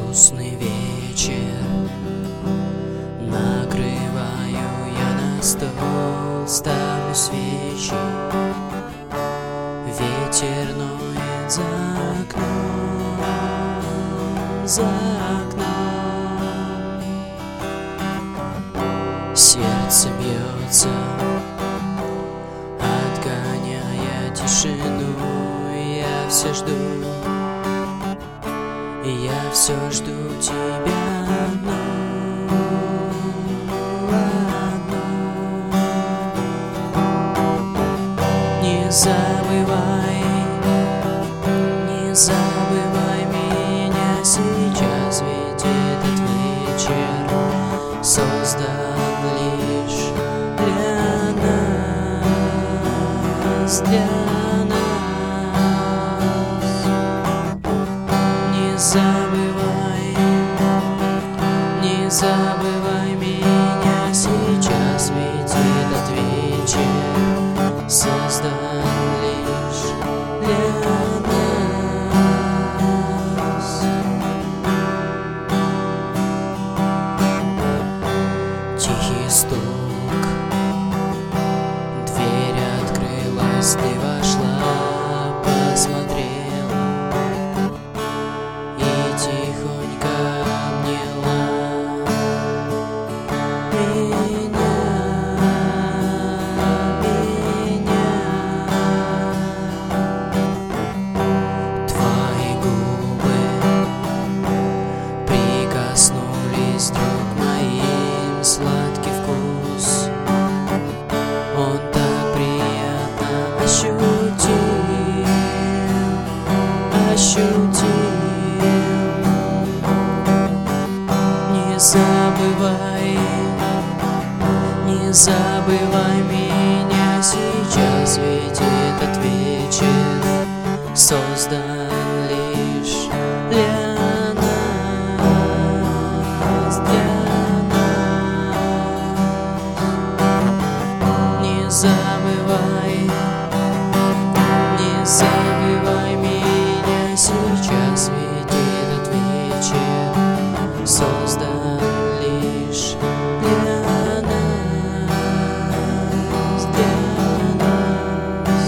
грустный вечер, накрываю я на стол, ставлю свечи, ветер ноет за окном, за окном. Сердце бьется, отгоняя тишину, я все жду. Я все жду тебя одну. Не забывай, не забывай меня сейчас, ведь этот вечер создан лишь для нас, для забывай, не забывай меня сейчас, ведь этот вечер создан лишь для нас. Тихий стук, дверь открылась, ты вошла, посмотрела. Тихонько обняла меня. Твои губы прикоснулись друг к моим, сладкий вкус, он так приятно ощутим, ощутим. Не забывай, не забывай меня сейчас, ведь этот вечер создан лишь для нас, для нас. Не забывай, не забывай меня сейчас, ведь этот вечер создан лишь для нас, для нас.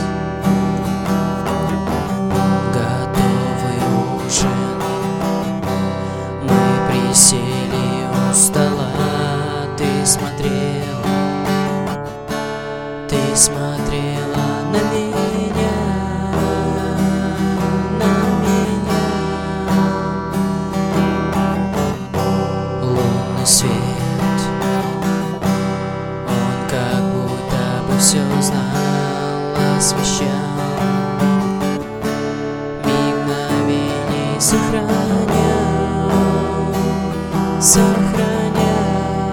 Готовый ужин, мы присели у стола, ты смотрела на меня, на меня. Лунный свет, он как будто бы все знал, освещал, мгновений сохранял, сохранял.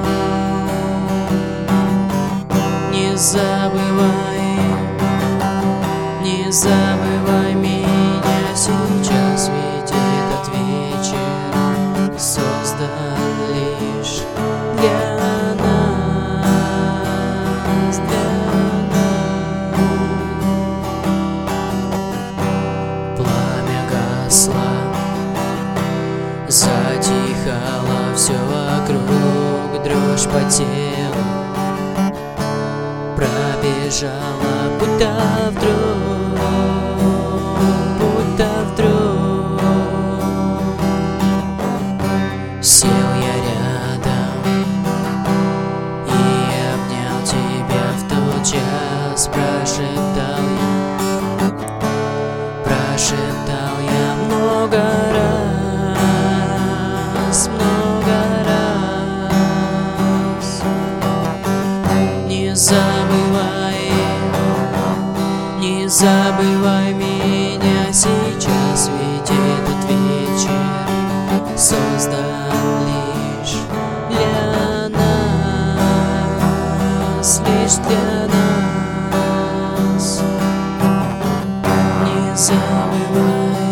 Не забывай, не забывай меня сейчас, ведь этот вечер создан лишь для нас, для нас. Пламя гасло, затихало все вокруг, дрожь по телу пробежала, будто вдруг сел я рядом и обнял тебя в тот час, прошептал я много раз, много раз. Не забывай, не забывай меня сейчас, ведь этот вечер создан лишь для нас, лишь для нас. Не забывай,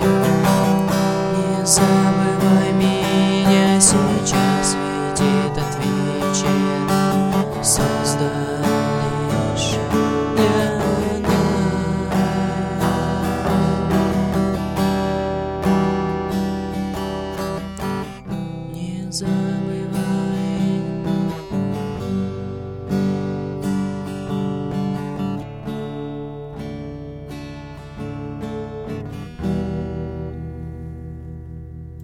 не забывай меня сейчас, ведь этот вечер создан лишь для нас. забыть.